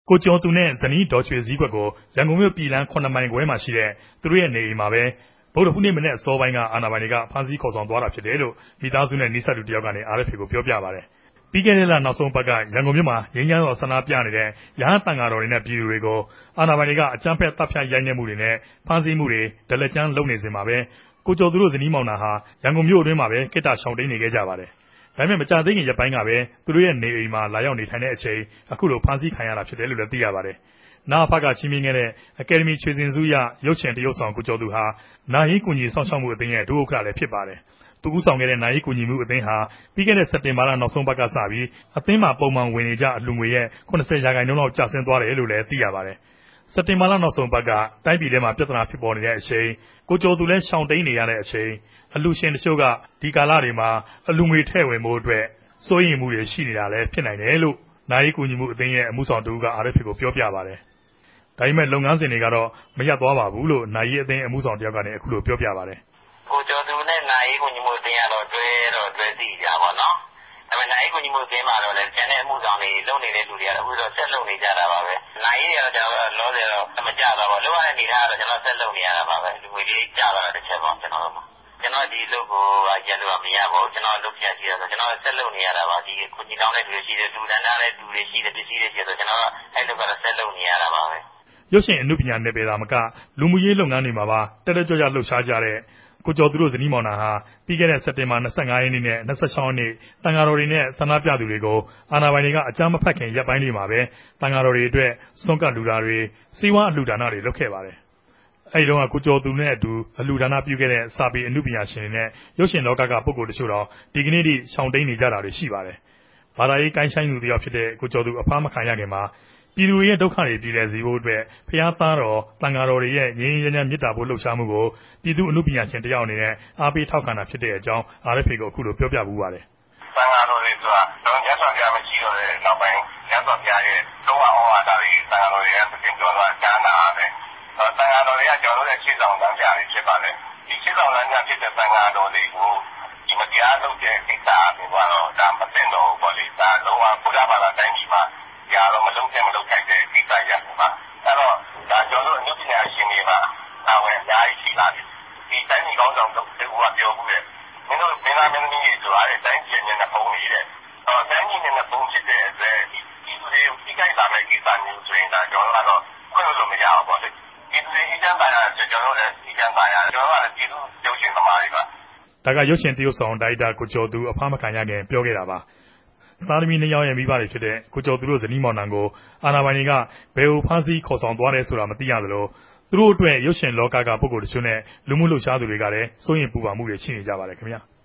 ကိုကျော်သူနဲ့ဇနီးဒေါ်ရွှေစည်းကွက်ကိုရန်ကုန်မြို့ပြည်လမ်း9မိုင်ခွဲမှာရှိတဲ့သူတို့ရဲ့နေအိမ်မှာပဲဗုဒ္ဓဟူးနေ့မနက်အစောပိုင်းကအာဏာပိုင်တွေကဖမ်းဆီးခေါ်ဆောင်သွားတာဖြစ်တယ်လို့မိသားစုနဲ့နှိစက်သူတယောက်ကနေ RFA ကိုပြောပြပါတယ်။ပြီးခဲ့တဲ့လနောက်ဆုံးပတ်ကရန်ကုန်မြို့မှာငြိမ်းချမ်းစွာဆန္ဒပြနေတဲ့ရဟန်းသံဃာတော်တွေနဲ့ပြည်သူတွေကိုအာဏာပိုင်တွေကအကြမ်းဖက်တပ်ဖြတ်ရိုက်နှက်မှုတွေနဲ့ဖမ်းဆီးမှုတွေဒလကြမ်းလုပ်နေစဉ်မှာပဲကိုကျော်သူတို့ဇနီးမောင်နှံဟာရန်ကုန်မြို့အတွင်းမှာပဲကိတ္တရှောင်တိန်နေခဲ့ကြပါတယ်။ဒါပေမဲ့မကြာသေးခင်ရက်ပိုင်းကပဲသူတို့ရဲ့နေအိမ်မှာလာရောက်နေထိုင်တဲ့အချိန်အခုလိုဖမ်းဆီးခံရတာဖြစ်တယ်လို့လည်းသိရပါတယ်။နာဖကချီးမြှင့်ခဲ့တဲ့အကယ်ဒမီချွေစင်စုရရုပ်ရှင်တရုပ်ဆောင်ကိုကျော်သူဟာနာယီကူညီဆောင်ရှောက်မှုအသင်းရဲ့ဒုဥက္ကဋ္ဌလည်းဖြစ်ပါတယ်။သူဦးဆောင်ခဲ့တဲ့နာယီကူညီမှုအသင်းဟာပြီးခဲ့တဲ့စက်တင်ဘာလနောက်ဆုံးပတ်ကစပြီးအသင်းမှာပုံမှန်ဝင်နေကြအလှူငွေရဲ့80%လောက်ကျဆင်းသွားတယ်လို့လည်းသိရပါတယ်။စက်တင်ဘာလနောက်ဆုံးပတ်ကတိုင်းပြည်ထဲမှာပြဿနာဖြစ်ပေါ်နေတဲ့အချိန်ကိုကျော်သူလည်းရှောင်တိန်နေရတဲ့အချိန်အလှူရှင်တချို့ကဒီကာလတွေမှာအလှူငွေထည့်ဝင်ဖို့အတွက်စိုးရိမ်မှုတွေရှိနေတာလည်းဖြစ်နိုင်တယ်လို့နာယီကူညီမှုအသင်းရဲ့အမှုဆောင်တူက RFA ကိုပြောပြပါတယ်။ဒါပေမဲ့လုပ်ငန်းစဉ်တွေကတော့မရပ်သွားပါဘူးလို့နာယီအသင်းအမှုဆောင်တယောက်ကနေအခုလိုပြောပြပါတယ်။ကိုကျော်သူနဲ့နာယီကူညီမှုအသင်းကတော့တွဲသိကြပါတော့။ဒါပေမဲ့နာယီကူညီမှုအသင်းမှာတော့လည်းကျန်တဲ့အမှုဆောင်တွေလုပ်နေတဲ့လူတွေကတော့အခုတော့ဆက်လုပ်နေကြတာပါပဲ။နာယီကတော့ကျွန်တော်လောဆယ်တော့မကြတော့ဘူး။လုပ်ရတဲ့အနေထားကတော့ကျွန်တော်ဆက်လုပ်နေရတာပါပဲ။လူငွေလေးကြာတော့တစ်ချက်ပေါ့ကျွန်တော်ဒီလုပ်ကိုရက်လို့မရပါဘူးကျွန်တော်လုပ်ပြရှိရဆိုကျွန်တော်ဆက်လုပ်နေရတာပါဒီကုညီတောင်းတဲ့လူတွေရှိတယ်လူတန်းထားတဲ့လူတွေရှိတယ်ပစ္စည်းတွေရှိတယ်ဆိုကျွန်တော်အဲ့လိုကတော့ဆက်လုပ်နေရတာပါပဲရုပ်ရှင်အမှုပညာနယ်ပယ်သာမကလူမှုရေးလုပ်ငန်းတွေမှာပါတက်တက်ကြွကြွလှုပ်ရှားကြတဲ့ကိုကျော်သူတို့ဇနီးမောင်နှံဟာပြီးခဲ့တဲ့စက်တင်ဘာ25ရက်နေ့နဲ့26ရက်နေ့တန်ဃာတော်တွေနဲ့ဆန္ဒပြသူတွေကိုအာဏာပိုင်တွေကအကြမ်းမဖက်ခင်ရက်ပိုင်းတွေမှာပဲတန်ဃာတော်တွေအတွက်စွန့်ကပ်လူတာတွေစီးဝါးအလှူဒါနတွေလုပ်ခဲ့ပါတယ်အဲဒီတော့ကိုကျော်သူနဲ့အတူအလှူဒါနပြုခဲ့တဲ့စာပေအမှုပညာရှင်တွေနဲ့ရုပ်ရှင်လောကကပုဂ္ဂိုလ်တချို့တော့ဒီကနေ့ထိရှောင်တိန်နေကြတာတွေရှိပါတယ်ဘာသာရေးကိုင်းဆိုင်သူတယောက်ဖြစ်တဲ့ကိုကျော်သူအဖမ်းမခံရခင်မှာပြည်သူတွေရဲ့ဒုက္ခတွေပြည်လည်စေဖို့အတွက်ဖျားသားတော်တန်ဃာတော်တွေရဲ့ငြိမ်းချမ်းမေတ္တာဖို့လှုပ်ရှားမှုကိုပြည်သူအမှုပညာရှင်တယောက်အနေနဲ့အားပေးထောက်ခံတာဖြစ်တဲ့အကြောင်း RFA ကိုအခုလိုပြောပြပူးပါတယ်တန်ဃာတော်တွေဆိုတာတော့ညဆော်ပြမရှိတော့တဲ့နောက်ပိုင်းညဆော်ပြရဲ့တော့ဩဝါဒတွေတန်ဃာတော်တွေကသင်တော်တော့ကျမ်းနာပဲတန်ဃာတော်တွေကကျွန်တော်တို့ရဲ့ခြေဆောင်လမ်းပြတွေဖြစ်ပါလေဒီခြေဆောင်လမ်းပြဖြစ်တဲ့တန်ဃာတော်တွေကိုဒီမတရားလုပ်တဲ့ကိစ္စတွေကတော့ဒါမသိတော့ဘူးပေါ့လေဒါလုံးဝဘုရားဘာသာတိုင်းပြည်မှာကြာတော့မလုံးတဲ့မလုံးခိုက်တဲ့ကိစ္စရပါအဲ့တော့ဒါကျွန်တော်တို့အမှုပညာရှင်တွေမှာအဝယ်အများကြီးရှိလာတယ်ဒီတိုင်းပြည်ကောင်းဆောင်တို့ကပြောမှုတဲ့မင်းတို့မင်းသားမင်းသမီးတွေဆိုတာတဲ့တိုင်းပြည်နဲ့ပုံနေတဲ့တိုင်းပြည်နဲ့ပုံဖြစ်တဲ့အတွက်ဒီလူတွေဒီကိစ္စမဲ့ကိစ္စမျိုးဆိုရင်ဒါကျွန်တော်ကတော့ခွင့်လို့မရဘူးပေါ့လေဒီလူတွေအကျဉ်းသားရကျွန်တော်တို့လည်းအကျဉ်းသားရကျွန်တော်ကလည်းပြည်သူရုပ်ရှင်သမားတွေပါဒါကရုပ်ရှင်တရုပ်ဆောင်ဒါရိုက်တာကိုကျော်သူအဖမ်းမခံရခင်ပြောခဲ့တာပါသားသမီးနှစ်ယောက်ရဲ့မိဘတွေဖြစ်တဲ့ကိုကျော်သူတို့ဇနီးမောင်နှံကိုအာဏာပိုင်တွေကဘယ်ကိုဖမ်းဆီးခေါ်ဆောင်သွားတယ်ဆိုတာမသိရသလိုသူတို့အတွက်ရုပ်ရှင်လောကကပုဂ္ဂိုလ်တချို့နဲ့လူမှုလှုပ်ရှားသူတွေကလည်းစိုးရိမ်ပူပန်မှုတွေရှိနေကြပါတယ်ခင်ဗျာ